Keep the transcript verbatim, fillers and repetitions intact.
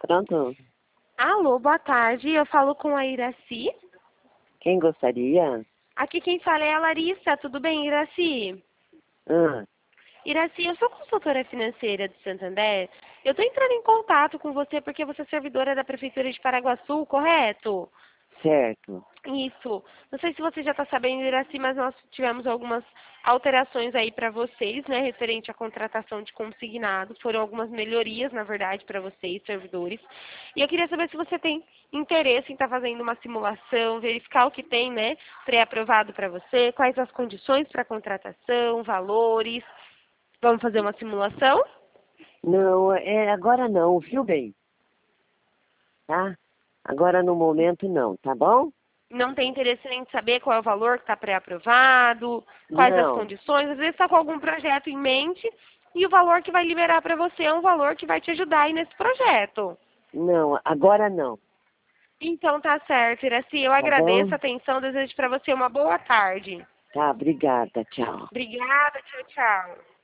Pronto. Alô, boa tarde. Eu falo com a Iraci. Quem gostaria? Aqui quem fala é a Larissa. Tudo bem, Iraci? Ah, Iraci, eu sou consultora financeira do Santander. Eu estou entrando em contato com você porque você é servidora da Prefeitura de Paraguaçu, correto? certo. Isso. Não sei se você já está sabendo, Iraci, mas nós tivemos algumas alterações aí para vocês, né, referente à contratação de consignado. Foram algumas melhorias, na verdade, para vocês, servidores. E eu queria saber se você tem interesse em estar fazendo uma simulação, verificar o que tem, né, pré-aprovado para você, quais as condições para contratação, valores. Vamos fazer uma simulação? Não, é, agora não, viu bem? Tá? Agora no momento não, tá bom? Não tem interesse nem de saber qual é o valor que está pré-aprovado, quais as Não, condições. Às vezes está com algum projeto em mente e o valor que vai liberar para você é um valor que vai te ajudar aí nesse projeto. não, agora não. Então tá certo, Iraci. Eu Tá agradeço bom? a atenção, desejo para você uma boa tarde. Tá, obrigada, tchau. Obrigada, tchau, tchau.